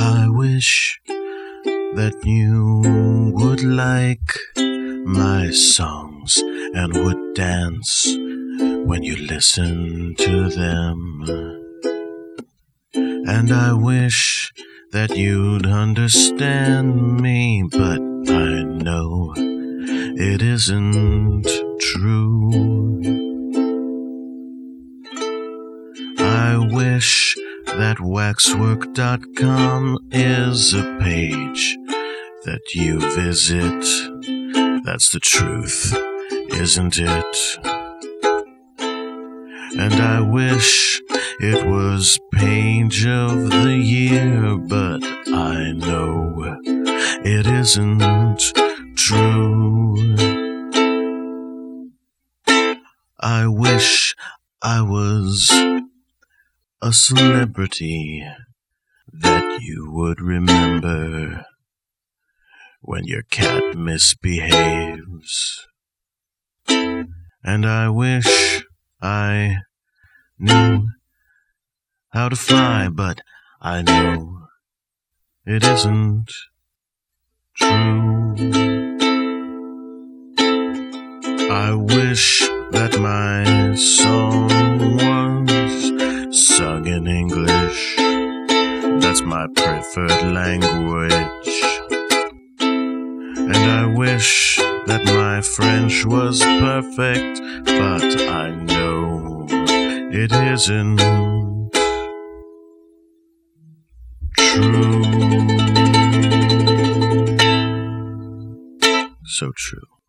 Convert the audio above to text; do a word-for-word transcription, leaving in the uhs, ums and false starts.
I wish that you would like my songs and would dance when you listen to them. And I wish that you'd understand me, but I know it isn't true. I wish that waxwork dot com is a page that you visit. That's the truth, isn't it? And I wish it was page of the year, but I know it isn't true. I wish I was a celebrity that you would remember when your cat misbehaves. And I wish I knew how to fly, but I know it isn't true. I wish that my song was sung in English. That's my preferred language. And I wish that my French was perfect, but I know it isn't true. So true.